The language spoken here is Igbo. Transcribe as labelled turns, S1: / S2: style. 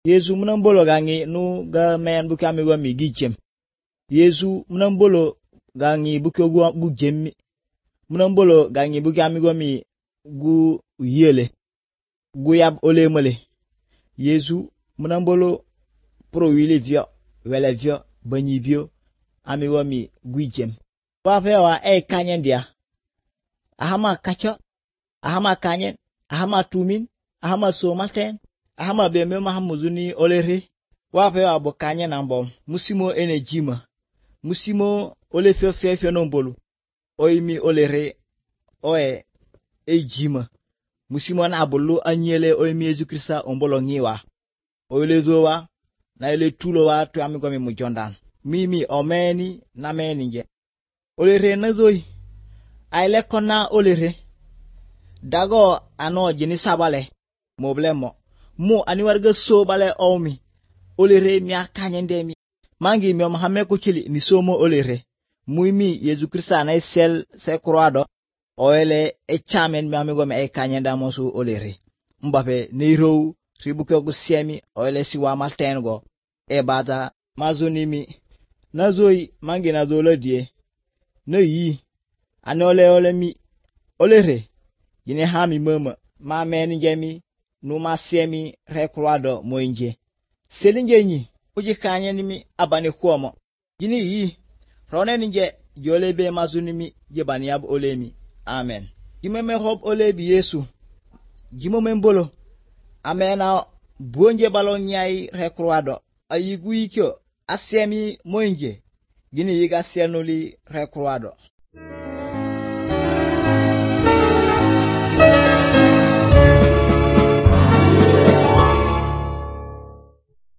S1: Yesu munambolo gangi nu ga men buka mi mi gichem. Yesu munambolo gangi buka gu jemmi. Munambolo gangi buka mi gu yele. Gu yab ole mole. Yesu munambolo pro wile vio, wele vio, banyi vio, mi gu jem. Wapewa kanyen dia. Ahama kacho, ahama kanyen, ahama tumin, ahama somaten, ahama beme mahamuzuni olere. Wapewa bo kanyen ambom. Musimo enejima. Musimo ole fio nombolu. Oimi olere oe ejima. Musimo na abulu anyele oimi Yesu Krista ombolo ngiwa. Oile zowa na ile tulo wa tu amigomi mujondan. Mimi omeni na meni nje. Olere na zoi. Aile kona olere. Dago ano jini sabale. Moblemo. Mo aniwarga so bale omi. Olere mi akanyende mi. Mangi mi omahame kuchili ni somo olere. Muimi Yesu Krista na isel se kroado. Oele echamen mi amigome kanyenda mosu olere. Mbape neiro ribuke gusiemi oele siwa maltengo. Bata mazunimi. Nazoi mangi na dolo die. No yi. Anole ole mi. Olere. Yine hami mama. Ma meni jemi. Numa siemi rekruado moinje. Selinje nyi. Uji kanye nimi abani kuomo. Yine yi. Rone ninje jolebe mazunimi jebani ab olemi. Amen. Jimeme hob olebi Yesu. Jimome mbolo. Amena buonje balon nyai rekruado. Ayigu ikyo. Asemi moinje. Gini yiga sienuli rekruado.